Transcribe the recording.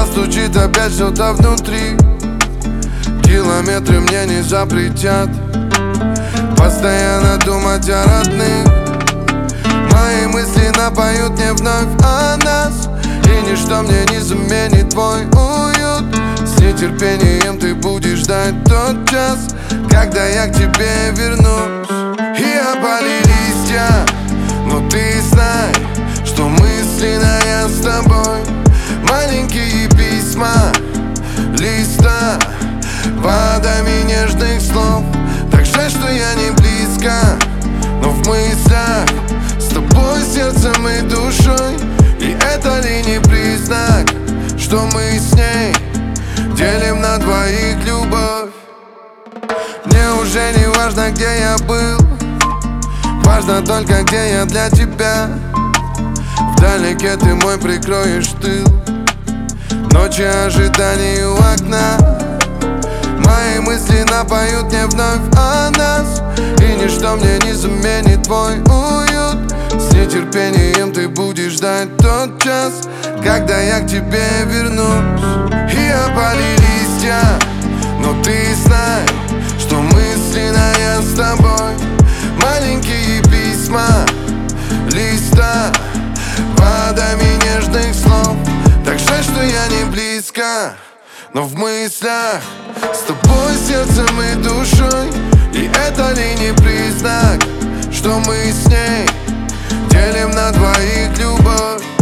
стучит опять что-то внутри. Километры мне не запретят постоянно думать о родных. Мои мысли напоют мне вновь о нас, и ничто мне не заменит твой уют. С нетерпением ты будешь ждать тот час, когда я к тебе вернусь. И опали листья, но ты знай, что мысленная с тобой. Маленькие письма, листа, водами нежных слов. Так жаль, что я не близко, но в мыслях с тобой сердцем и душой. И это ли не признак, что мы с ней делим на двоих любовь? Мне уже не важно, где я был, важно только, где я для тебя. Вдалеке ты мой прикроешь тыл, ночи ожиданий у окна. Мои мысли напоют мне вновь о нас, и ничто мне не заменит твой уют. С нетерпением ты будешь ждать тот час, когда я к тебе вернусь. И опали листья, но ты знай, что мысленная с тобой. Маленькие письма, листа, водами нежных слов. Так жаль, что я не близко, но в мыслях с тобой сердцем и душой. И это ли не признак, что мы с ней делим на двоих любовь?